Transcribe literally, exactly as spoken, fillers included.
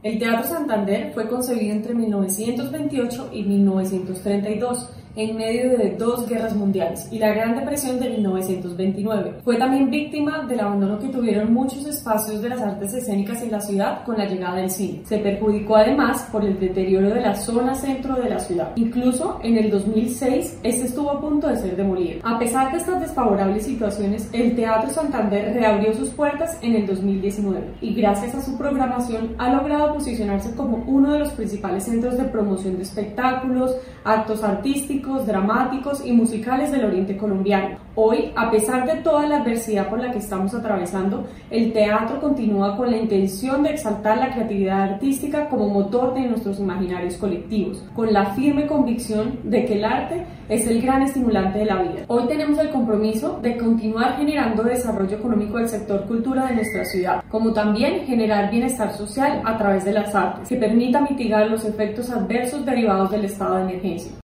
El Teatro Santander fue concebido entre mil novecientos veintiocho y mil novecientos treinta y dos, en medio de dos guerras mundiales y la Gran Depresión de mil novecientos veintinueve. Fue también víctima del abandono que tuvieron muchos espacios de las artes escénicas en la ciudad con la llegada del cine. Se perjudicó además por el deterioro de la zona centro de la ciudad. Incluso en el dos mil seis, este estuvo a punto de ser demolido. A pesar de estas desfavorables situaciones, el Teatro Santander reabrió sus puertas en el dos mil diecinueve y gracias a su programación ha logrado posicionarse como uno de los principales centros de promoción de espectáculos, actos artísticos, dramáticos y musicales del oriente colombiano. Hoy, a pesar de toda la adversidad por la que estamos atravesando, el teatro continúa con la intención de exaltar la creatividad artística como motor de nuestros imaginarios colectivos, con la firme convicción de que el arte es el gran estimulante de la vida. Hoy tenemos el compromiso de continuar generando desarrollo económico del sector cultura de nuestra ciudad, como también generar bienestar social a través de las artes, que permita mitigar los efectos adversos derivados del estado de emergencia.